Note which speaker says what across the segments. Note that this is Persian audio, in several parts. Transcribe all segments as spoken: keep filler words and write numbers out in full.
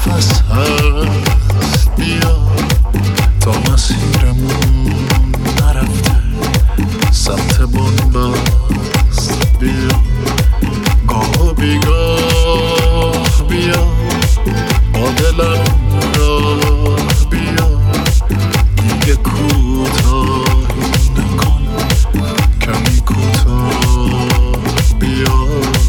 Speaker 1: نفس هست بیا تا مسیرمون نرفته سمت بنبست بیا گاه و بیگاه بیا با دلم راه بیا دیگه کوتاهی نکن کمی کوتاه بیا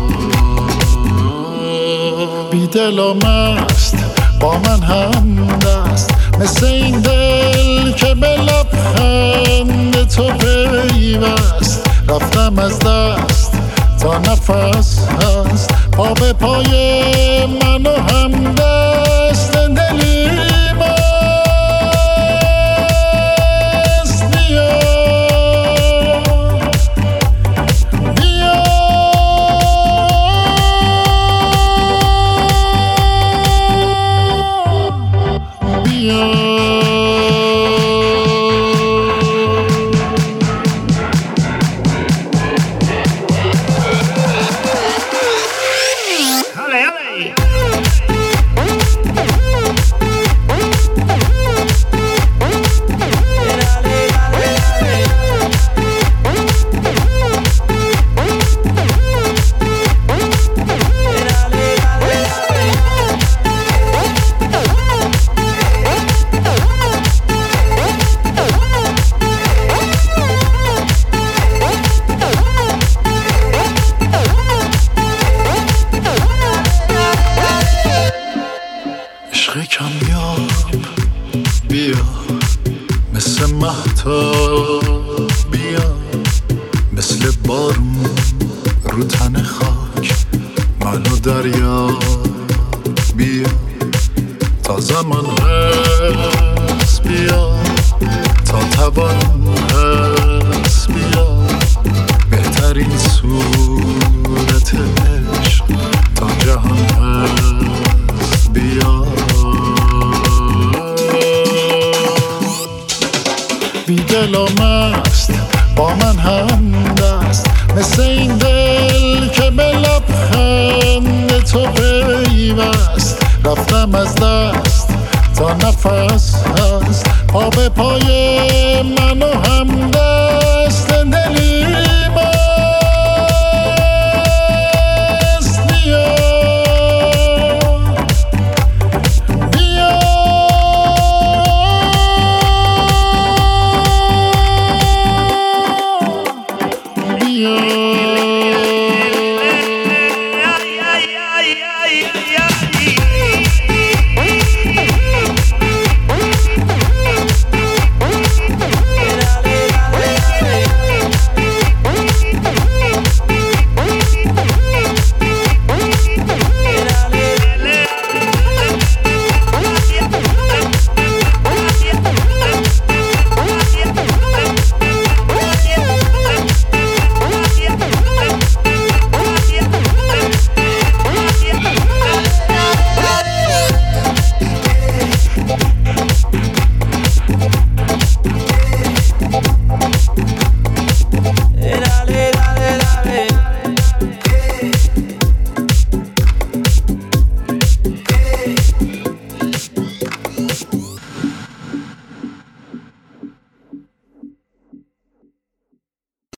Speaker 1: بی دل و مست با من هم دست مثل این دل که به لبخند تو پیوست رفتم از دست تا نفس هست پا به پای من و هم دست دلی مست بیا بیا بیا عشق کمیاب بیا مثل مهتاب بیا مثل بارون رو تن خاک منو دریا بیا تا زمان هست بیا تا توان هست بیا بهترین صورت عشق تا جهان هست بیا بی دل و مست با من هم دست مثل این دل که به لبخند تو پیوست رفتم از دست تا نفس هست پا به پای من و هم دست